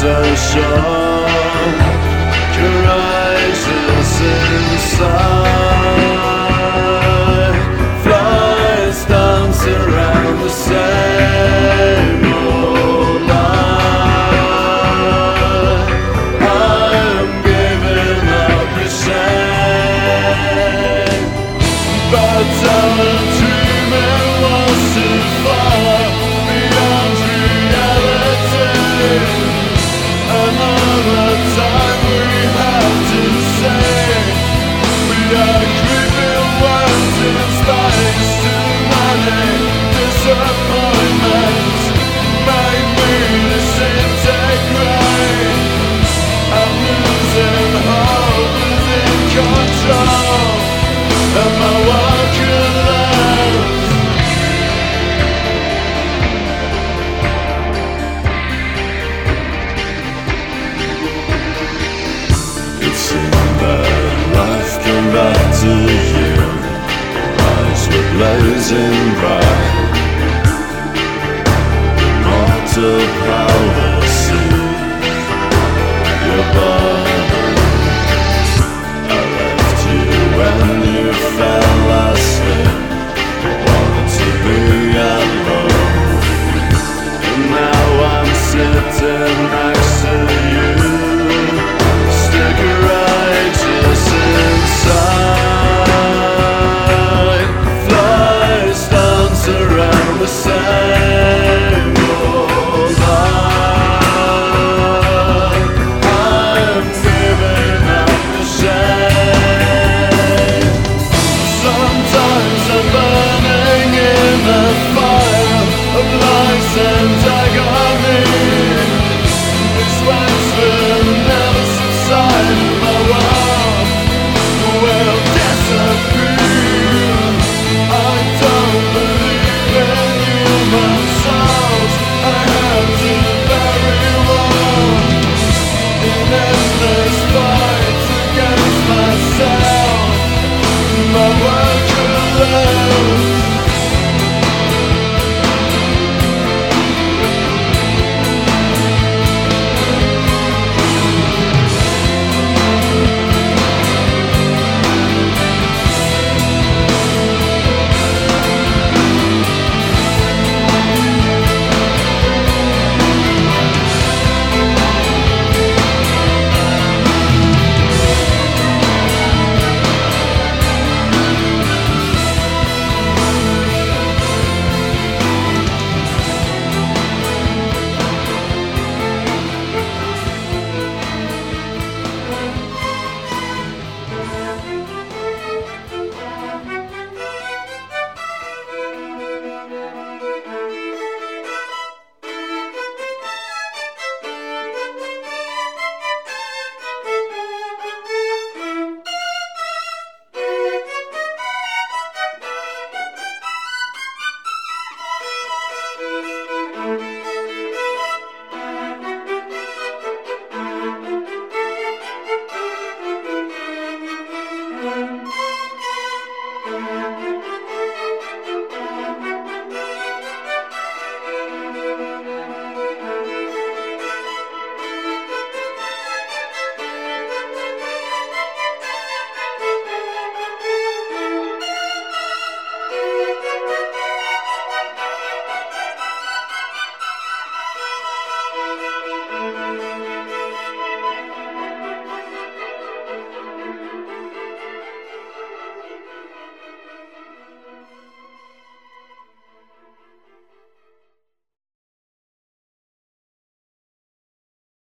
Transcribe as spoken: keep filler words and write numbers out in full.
so sure, courageous inside. Flies dance around the same old line. I'm giving up the shame, but I'm dreaming was too far beyond reality. Another time we have to say we are creeping words in space. Too many disappointments make me disintegrate. I'm losing hope, losing control of my walking life. It seemed that life came back to you. Eyes were blazing bright. Multiple